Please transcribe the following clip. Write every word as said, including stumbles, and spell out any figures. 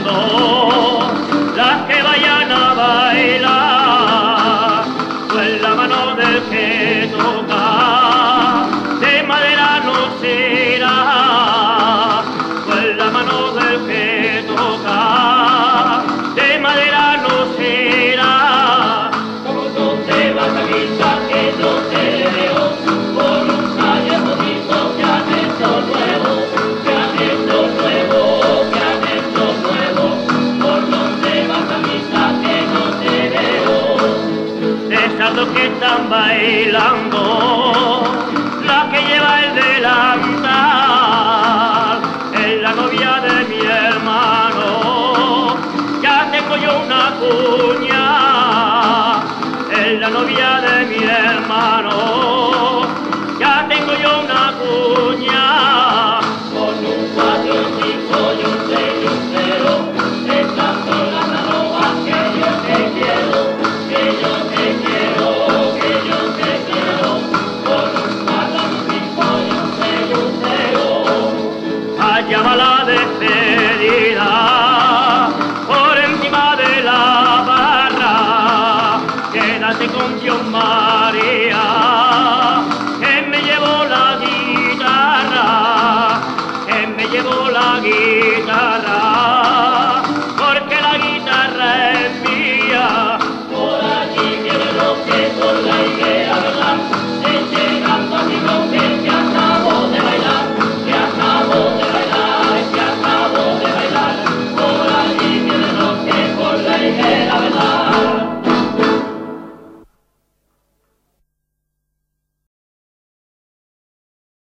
son las que vayan a bailar, pues la mano del que toca de madera no será, pues la mano del que toca de madera no será. Como tú te vas a misa que yo te veo por un calle bonito que han hecho nuevo, que han hecho nuevo, que han hecho nuevo. Por donde vas a misa que no te veo. Esas dos que están bailando